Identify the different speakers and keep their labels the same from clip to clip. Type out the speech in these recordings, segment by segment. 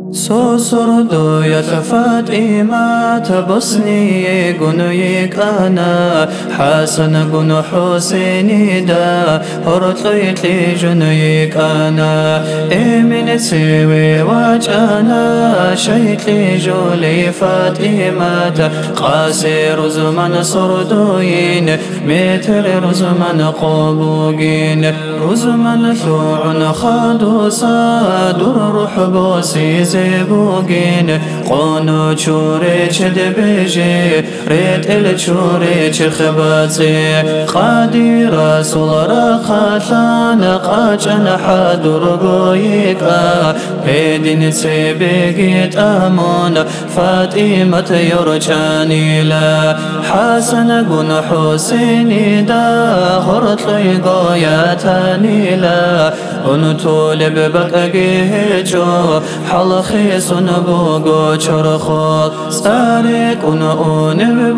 Speaker 1: سوسردو يا فاطمة تبصني قنيك أنا حسن قن حسيني دا هرطيت لي جنيك أنا من سوي وجانا شيت لي جولي فاطمة قاسر زمن سردوين متر رزمن قبوقين رزمن ثوع خادوسا در روح بوسي زبوقين قونو چوري چد بيجي ريت الچوري چخباتي قادي رسول رخاتان قاچن حدر قويقا هيدين سيبقيت امون فاطمة يرجاني لا حسن قن حسيني دا هرط لي قوياتاني لا انتول ببقى جو حلخي سنبوغو چرخو سارق اون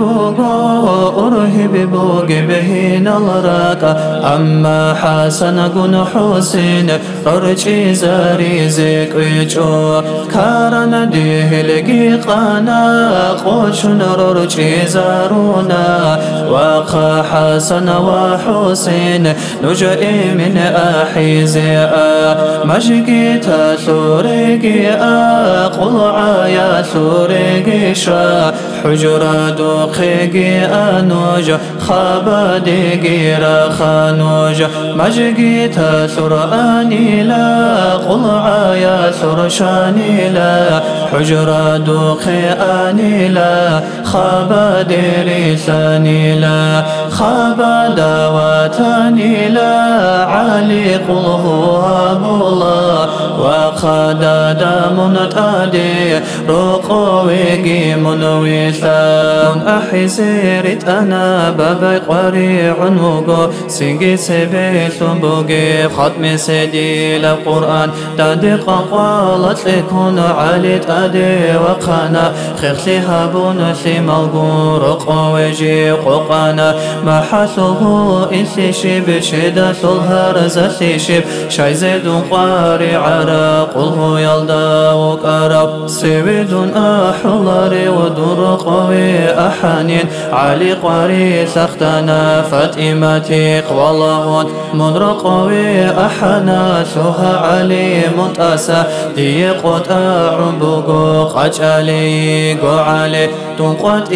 Speaker 1: ببوغو ارهب بوغ بهين الراقا اما حسن قن حسين ررچي زاري زيقويچو كارن ديه لقيقانا قوشن ررچي زارونا وقا حسن وحسين نجئي من احيزي مجقيتا ثوريقي قلعا يا ثوريقي شا حجرا دوقيقي انوج خاباديقي رخانوج مجقيتا ثراني لا قلعا يا ثرشاني لا حجرا دوقي اني لا خاباديري ثاني لا خابادا واتاني لا علي قل هو الله وقد دام تادي رقويقي منويثان أحسيرت أنا بابي قريع وقو سيقي سبيل بوقي ختم سيدي للقرآن تدق قالت لكون علي تادي وقانا خيخلي هابون ثم القرق ويجي قوقانا محثه إثي شب شدة الهرز شب شاي زيد قاري عرق قله يلدا وكرب سويد أحلاري ودر قوي أحانين علي قاري سختنا فاطمتي قوالهون من قوي أحنا سوها علي منتاسا دي قطع بوغو قجالي قعالي تنقوت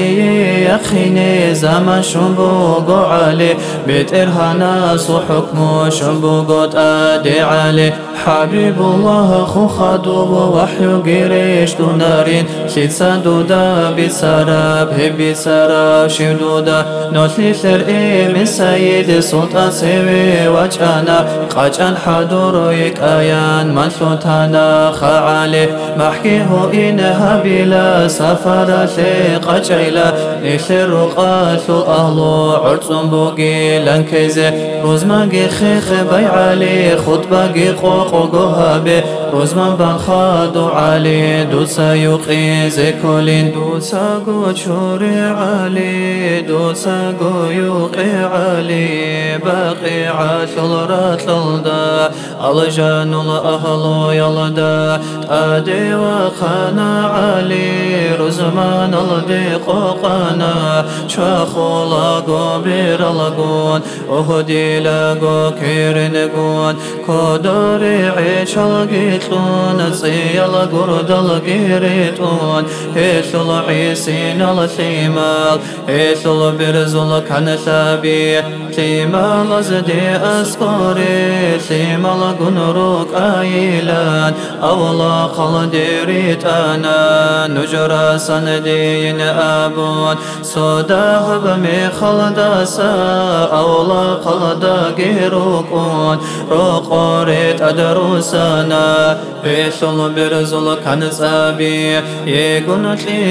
Speaker 1: يخيني زمان شنبوغو علي بيت إرهانا حكمو شنبوغو تادي علي حبيب الله خو خدوب وحي قريش دونارين شيد سادودا بسراب هبي سراب شدودا نوتلي ثرئي من سيد سلطان سوي وجانا قاجان حضور يك آيان من سلطانا خعالي محكيه إنها بلا سفر قجيلا نثر قاتل أهلو عرصن بوغي لنكيزي روزماغي خيخ بيعالي خطباغي قوقو قهابي روزمان بانخادو علي دوسا يقي زيكولين دوسا قو چوري علي دوسا قو يقي علي باقي عاشل راتلدا الجان الأهل يلدا تادي وخانا علي روزمان الدي قوقانا شاخو لاغو بير لغون اهدي لاغو كيرنغون كودوري عيش القيتلون صيال قرد القيريتون هيثل عيسين الثيمال هيثل برزل كان ثابي ثيمال زدي أسقوري ثيمال قنروك آيلان أولا قلديريت أنا نجرى سندين أبون صدا هبمي خلداسا أولا قلدا قيروكون رقوريت أدروسانا بيثل برزل كان سابي يقنت لي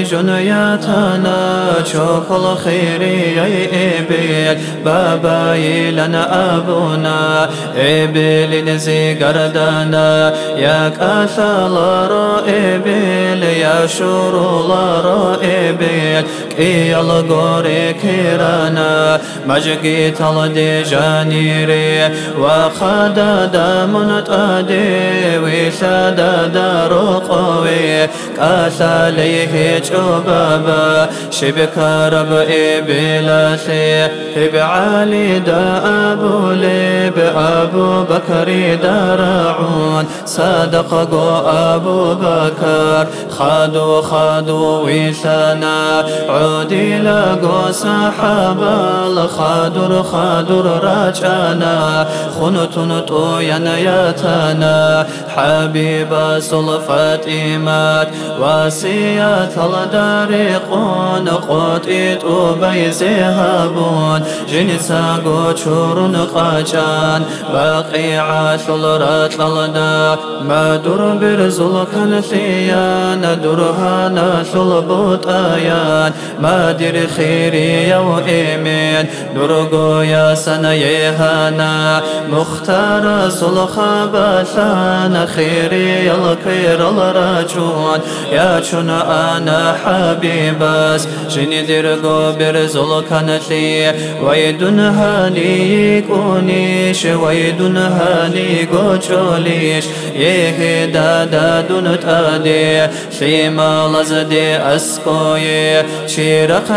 Speaker 1: جنياتنا شوكل خيري يا إبيل بابا يلنا أبونا إبيل نزي قردانا يا كاثال رائبيل يا شور رائبيل إيال غوري كيرانا مجقي تلدي جانيري وخدا دامن تادي وشادا دارقوي كاساليه جبابا شبك رب إبلاسي إبعالي دا أبو ليب أبو بكر درعون صدق أبو بكر خادو ويسانا عودي لقو صحابا الخادر راجانا خنتن طويا ياتانا حبيب صلفات إيمات واسيات الدارقون قوتيت بيزهابون جنسا قوشور قاجان باقي عاشل رات للدا ما در برزل كنثيان درهانا شلبوت آيان ما در خيري يو إيمين درقو يا سنة يهانا مختار سلخا باشان خيري الكير الراجون يا شن أنا حبيباس جني درقو برزل كنثي ويدن هاني كونيش ويدن هاني قوشوليش يهدادا دون تادي شيما لزدي أسكوي شيرق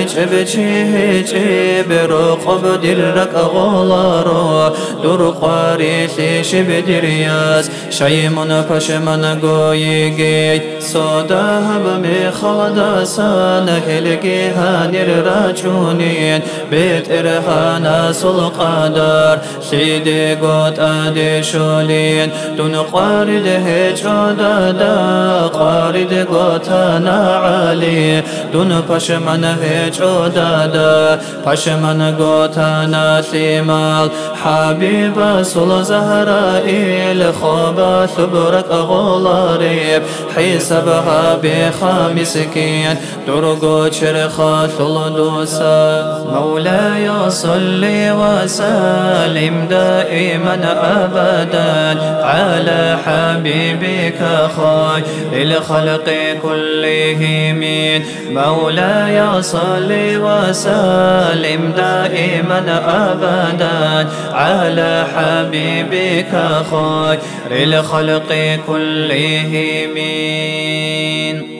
Speaker 1: هيج برقب درق غولارو درقاري شيش بدرياس شيمون فشمن قويقي صداهب مخلدا سانهلقي هانير راجونين بيت إرهانا سلقادار سيدي قوت آدي شولين دون قارد هجودادا قارد قوتانا عالي دون پشمن هجودادا پشمن قوتانا سيمال حبيب سل زهرائيل خوبا ثبرك غولاريب حسبها بخامسكين درقو شرخا ثلدوسا مولاي صل وسلم دائما أبدا على حبيبك خير الخلق كلهم مولاي صل وسلم دائما أبدا على حبيبك خير الخلق كلهم